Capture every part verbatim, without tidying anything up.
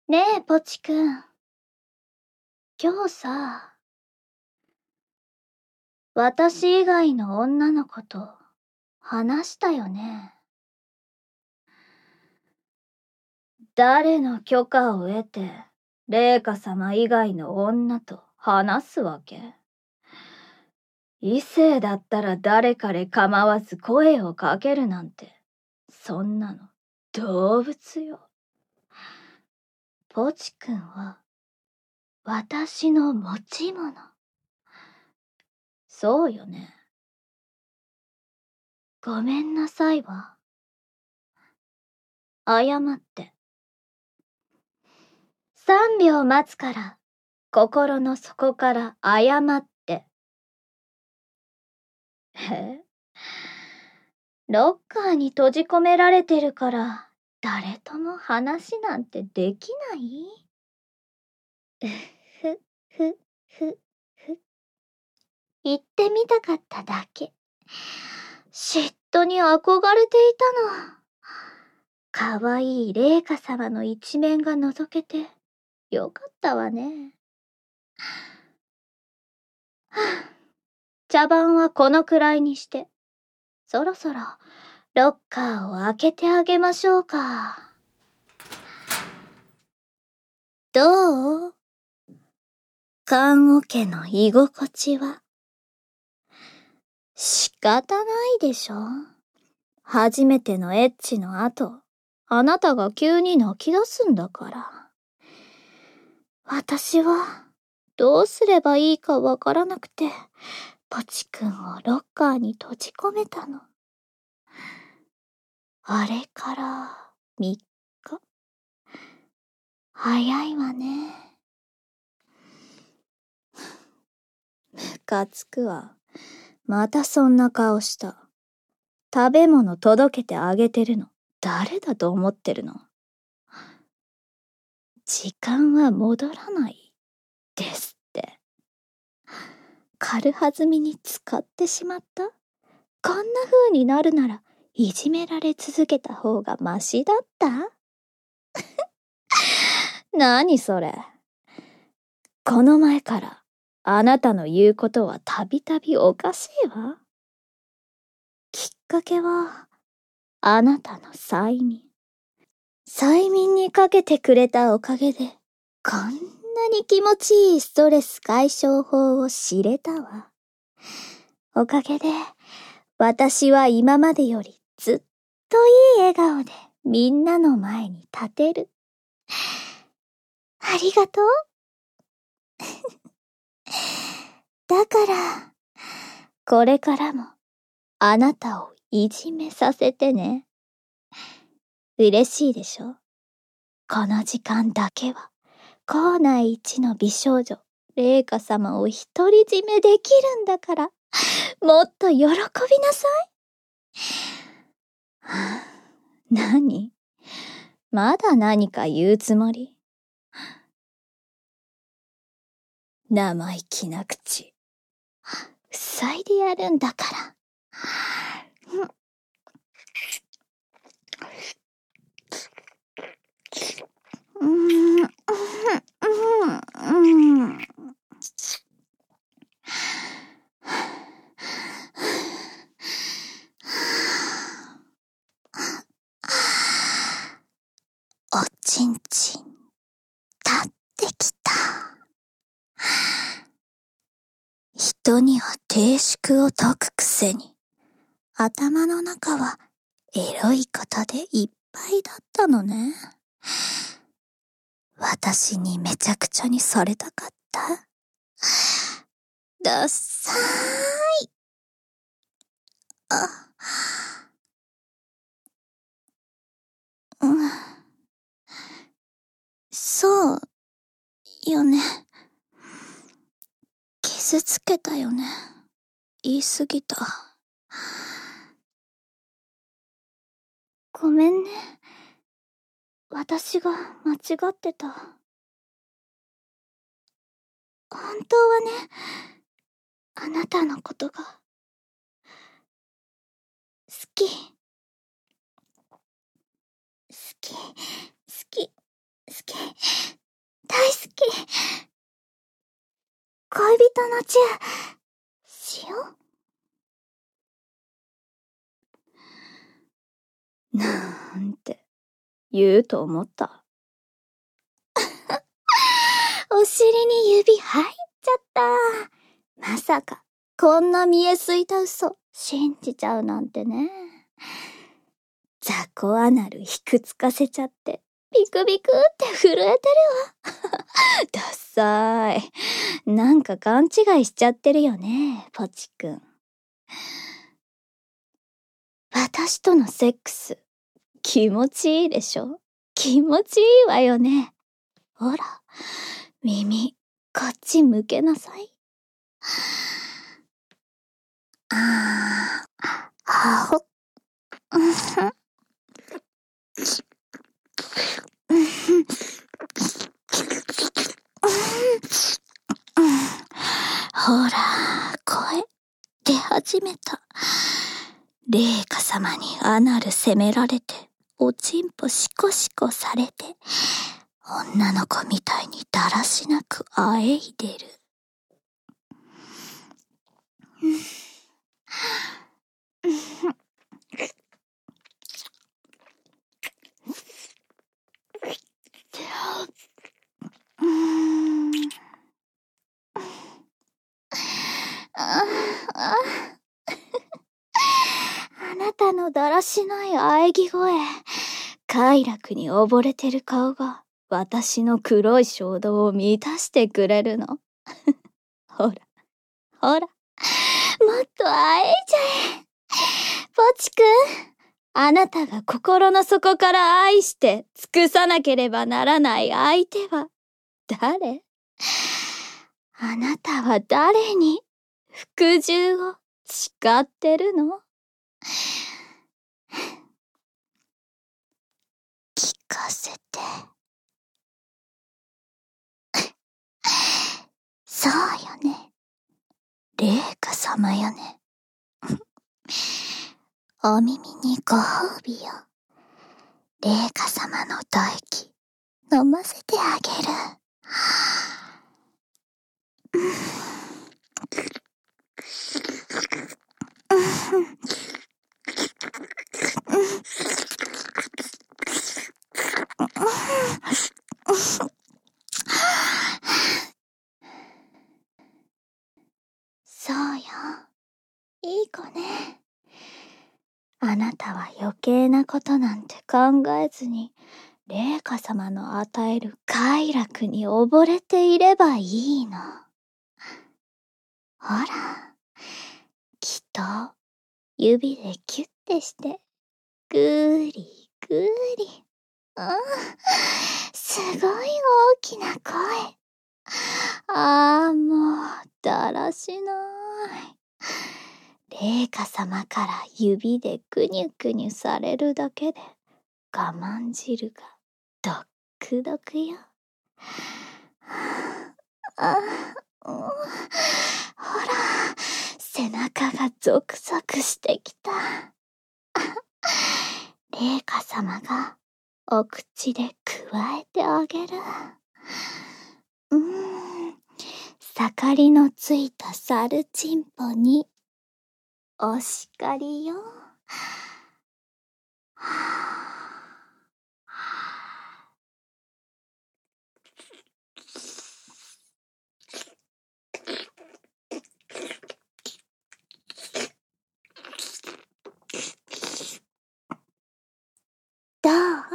ねえ、ポチくん。今日さ、私以外の女の子と話したよね。誰の許可を得て、麗華様以外の女と話すわけ？異性だったら誰彼構わず声をかけるなんて、そんなの動物よ。ポチくんは、私の持ち物。そうよね。ごめんなさいわ。謝って。三秒待つから、心の底から謝って。え？ロッカーに閉じ込められてるから、誰とも話なんてできない？ふ、ふ、ふ、ふ。言ってみたかっただけ。嫉妬に憧れていたの。かわいい麗華様の一面が覗けて、よかったわね。はあ、茶番はこのくらいにして、そろそろロッカーを開けてあげましょうか。どう？棺桶の居心地は。仕方ないでしょ。初めてのエッチの後、あなたが急に泣き出すんだから。私は、どうすればいいかわからなくて、ポチ君をロッカーに閉じ込めたの。あれからみっか。早いわね。むかつくわ。またそんな顔した。食べ物届けてあげてるの。誰だと思ってるの？時間は戻らないですって。軽はずみに使ってしまった？こんな風になるならいじめられ続けた方がマシだった？何それ。この前からあなたの言うことはたびたびおかしいわ。きっかけはあなたの催眠。催眠にかけてくれたおかげでこんなに気持ちいいストレス解消法を知れたわ。おかげで私は今までよりずっといい笑顔でみんなの前に立てる。ありがとう。だから、これからもあなたをいじめさせてね。嬉しいでしょ？この時間だけは、校内一の美少女、麗華様を独り占めできるんだから、もっと喜びなさい。はあ、何？まだ何か言うつもり？生意気な口。塞いでやるんだから。うん、うん、うん、うん。おちんちん、立ってきた。人には低粛を解くくせに、頭の中はエロいことでいっぱいだったのね。私にめちゃくちゃにされたかった？ダッサーい。あ、うん。そうよね。傷つけたよね。言い過ぎた。ごめんね。私が間違ってた。本当はね、あなたのことが好き。好き、好き、好き。 恋人のチュー、しよう。なんて、言うと思った。お尻に指入っちゃった。まさか、こんな見えすいた嘘、信じちゃうなんてね。雑魚アナルひくつかせちゃって、ビクビクって震えてるわ。ダッサーい。なんか勘違いしちゃってるよね、ポチくん。私とのセックス、気持ちいいでしょ？気持ちいいわよね。ほら、耳、こっち向けなさい。あー、あほ、うんふん。ほら、声、出始めた。麗華様にアナル責められて、おちんぽシコシコされて、女の子みたいにだらしなくあえいでる。うーん。ああ、あなたのだらしない喘ぎ声、快楽に溺れてる顔が私の黒い衝動を満たしてくれるの。ほら、ほら、もっと喘いじゃえ。ポチくん、あなたが心の底から愛して尽くさなければならない相手は誰？あなたは誰に服従を誓ってるの？聞かせて。そうよね。麗華様よね。お耳にご褒美よ。麗華様の唾液、飲ませてあげる。そうよ。いい子ね。あなたは余計なことなんて考えずに、麗華様の与える快楽に溺れていればいいの。ほら、きっと、指でキュッてして、ぐーりぐーり。うん、すごい大きな声。ああ、もう、だらしない。麗華様から指でくにゅくにゅされるだけで我慢汁がドックドクよ。あ、うん、ほら、背中がゾクゾクしてきた。麗華様がお口でくわえてあげる。うーん、盛りのついたサルチンポにお叱りよ。どう？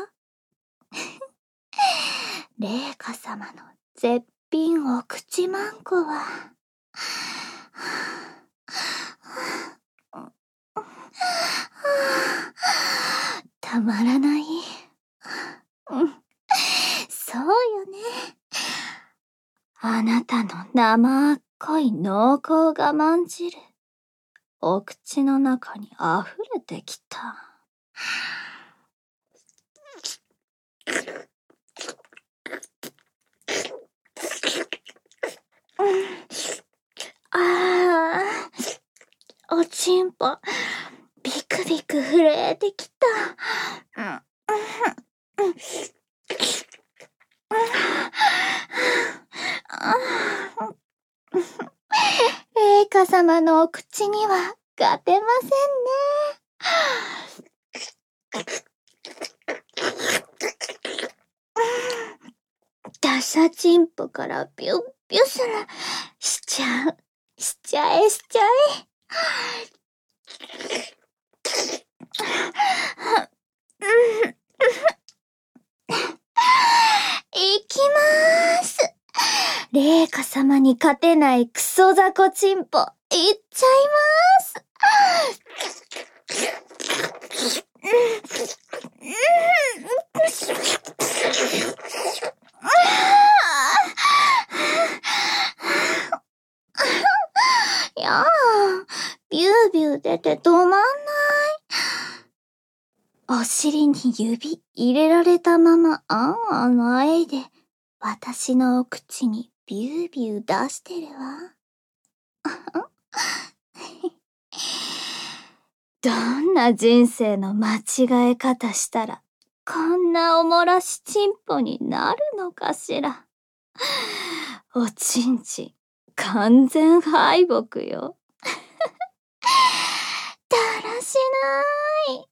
麗華様の絶品お口まんこは、たまらない。うん、そうよね。あなたの生っこい濃厚我慢汁、お口の中にあふれてきた。うん、ああ、おちんぽ、ビクビク震えてきた。うん、うん、うん、 華様のお口には勝てませんね。ダシャチンポからビュッビュスルしちゃう。しちゃえしちゃえ。いきまーす。麗華様に勝てないクソザコチンポ、いっちゃいまーす。やあ、ビュービュー出て止まんない。お尻に指入れられたままあんあんあえいで、私のお口にビュービュー出してるわ。どんな人生の間違え方したら、こんなおもらしチンポになるのかしら。おちんちん、完全敗北よ。だらしない。